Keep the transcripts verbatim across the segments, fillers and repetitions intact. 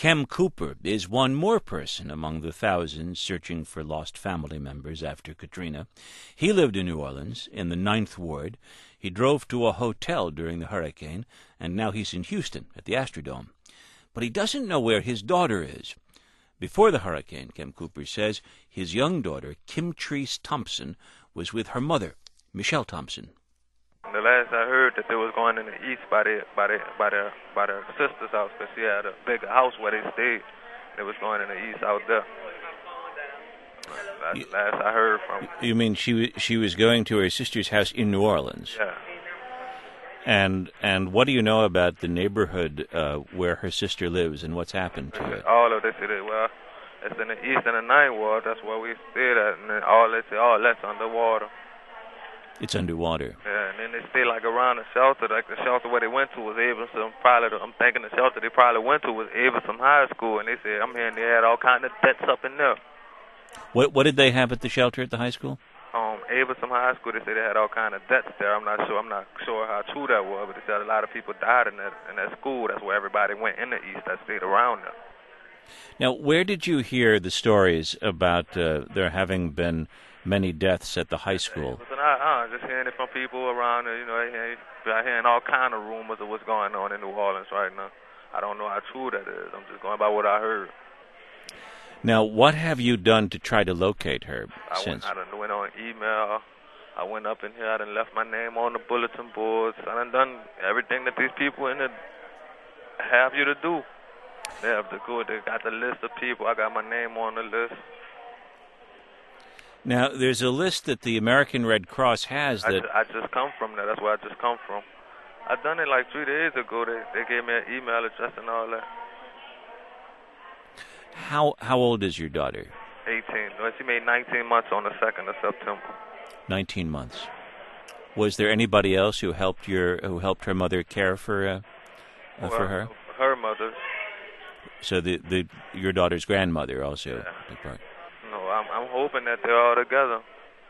Kem Cooper is one more person among the thousands searching for lost family members after Katrina. He lived in New Orleans, in the Ninth Ward. He drove to a hotel during the hurricane, and now he's in Houston at the Astrodome. But he doesn't know where his daughter is. Before the hurricane, Kem Cooper says, his young daughter, Kimtrice Thompson, was with her mother, Michelle Thompson. The last I heard that they was going in the east by their by their by their by their sister's house, because she had a big house where they stayed. They was going in the east out there. That's the last I heard from. You mean she she was going to her sister's house in New Orleans? Yeah. And and what do you know about the neighborhood uh, where her sister lives and what's happened to it? All of this, it is, well, it's in the east and the ninth ward. That's where we stayed at, and then all they say, all that's underwater. It's underwater. Yeah, and then they stay like around the shelter. Like the shelter where they went to was Averson. Probably, I'm thinking the shelter they probably went to was Averson High School, and they said, I'm hearing they had all kind of debts up in there. What what did they have at the shelter at the high school? Um, Averson High School, they said they had all kind of debts there. I'm not sure. I'm not sure how true that was, but they said a lot of people died in that in that school. That's where everybody went in the east that stayed around there. Now, where did you hear the stories about uh, there having been many deaths at the high school? Listen, I, I just hearing it from people around there. You know, they hear, I hearing all kind of rumors of what's going on in New Orleans right now. I don't know how true that is. I'm just going by what I heard. Now, what have you done to try to locate her I since? Went, I done went on email. I went up in here. I done left my name on the bulletin boards. I done done everything that these people in it have you to do. They have to go. They got the list of people. I got my name on the list. Now, there's a list that the American Red Cross has that... I just, I just come from there. That's where I just come from. I done it like three days ago. They they gave me an email address and all that. How how old is your daughter? eighteen. Well, she made nineteen months on the second of September. nineteen months. Was there anybody else who helped your who helped her mother care for uh, uh, well, for her? Her mother. So the the your daughter's grandmother also Yeah. took part. No, I'm I'm hoping that they're all together.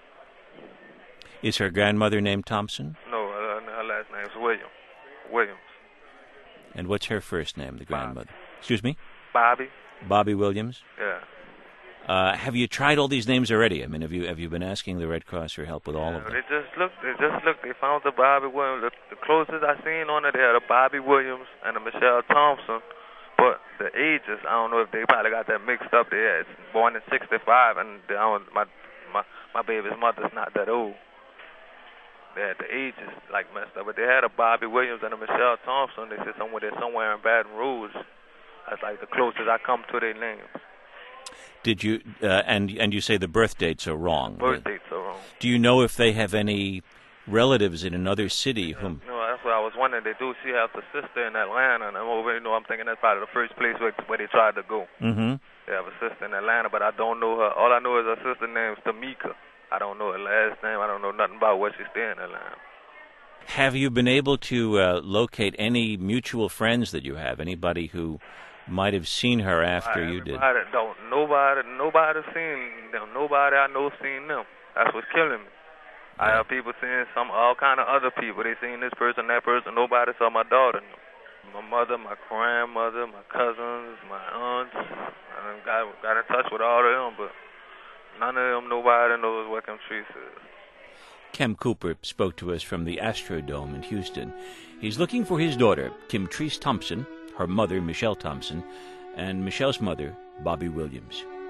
Is her grandmother named Thompson? No, uh, her last name's William. Williams. And what's her first name, the grandmother? Bobby. Excuse me? Bobby. Bobby Williams? Yeah. Uh, have you tried all these names already? I mean, have you have you been asking the Red Cross for help with all yeah, of them? They just looked. They just looked. They found the Bobby Williams. The, the closest I seen on it, they had a Bobby Williams and a Michelle Thompson. But the ages, I don't know if they probably got that mixed up. They had born in sixty-five, and they, I don't, my my my baby's mother's not that old. They had the ages like messed up, but they had a Bobby Williams and a Michelle Thompson. They said somewhere they're somewhere in Baton Rouge. That's like the closest I come to their names. Did you uh, and and you say the birth dates are wrong? Birth dates are wrong. Do you know if they have any relatives in another city whom? No, that's what I was wondering. They do. She has a sister in Atlanta, and I'm over. You know, I'm thinking that's probably the first place where, where they tried to go. Mm-hmm. They have a sister in Atlanta, but I don't know her. All I know is her sister name's Tamika. I don't know her last name. I don't know nothing about where she stay in Atlanta. Have you been able to uh, locate any mutual friends that you have? Anybody who might have seen her after you did? Don't nobody, nobody seen them. Nobody I know seen them. That's what's killing me. Yeah. I have people seeing some, all kind of other people. They seen this person, that person. Nobody saw my daughter. My mother, my grandmother, my cousins, my aunts. I got got in touch with all of them, but none of them, nobody knows what Kimtrice is. Kem Cooper spoke to us from the Astrodome in Houston. He's looking for his daughter, Kimtrice Thompson, her mother, Michelle Thompson, and Michelle's mother, Bobby Williams.